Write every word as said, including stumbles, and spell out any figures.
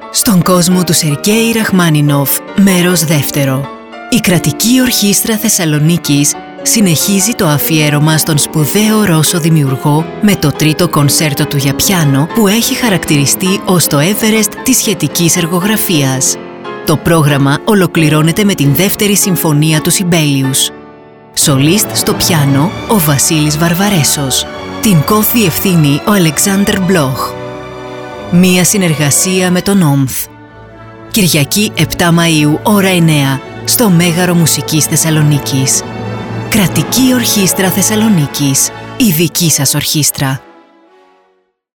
Στον κόσμο του Σεργκέη Ραχμάνινοφ, μέρος δεύτερο. Η Κρατική Ορχήστρα Θεσσαλονίκης συνεχίζει το αφιέρωμα στον σπουδαίο Ρώσο δημιουργό με το τρίτο κονσέρτο του για πιάνο που έχει χαρακτηριστεί ως το Everest της σχετικής εργογραφίας. Το πρόγραμμα ολοκληρώνεται με την δεύτερη συμφωνία του Σιμπέλιους. Σολίστ στο πιάνο ο Βασίλης Βαρβαρέσος. Την κο-διευθύνει ο Αλεξάνδρ Μπλόχ. Μία συνεργασία με τον Όμθ. Κυριακή επτά Μαΐου, ώρα εννέα, στο Μέγαρο Μουσικής Θεσσαλονίκης. Κρατική Ορχήστρα Θεσσαλονίκης. Η δική σας ορχήστρα.